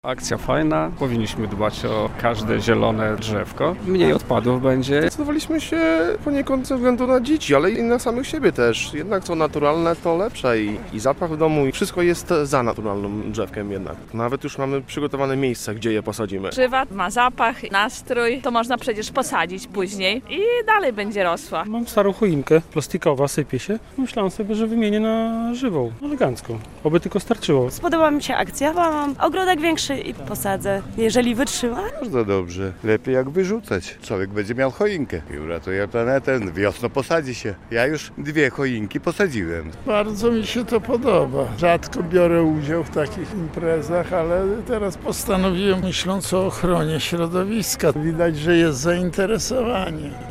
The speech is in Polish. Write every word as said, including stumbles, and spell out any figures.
Akcja fajna, powinniśmy dbać o każde zielone drzewko. Mniej odpadów będzie. Zdecydowaliśmy się poniekąd ze względu na dzieci, ale i na samych siebie też. Jednak co naturalne, to lepsze i, i zapach w domu i wszystko jest za naturalnym drzewkiem jednak. Nawet już mamy przygotowane miejsce, gdzie je posadzimy. Drzewa ma zapach, nastrój, to można przecież posadzić później i dalej będzie rosła. Mam starą choinkę, plastikowa, sypie się. Myślałam sobie, że wymienię na żywą, elegancką. Oby tylko starczyło. Spodoba mi się akcja, bo mam ogródek większy i posadzę, jeżeli wytrzyma. Bardzo dobrze. Lepiej jak wyrzucać. Człowiek będzie miał choinkę i uratuje planetę. Wiosną posadzi się. Ja już dwie choinki posadziłem. Bardzo mi się to podoba. Rzadko biorę udział w takich imprezach, ale teraz postanowiłem, myśląc o ochronie środowiska. Widać, że jest zainteresowanie.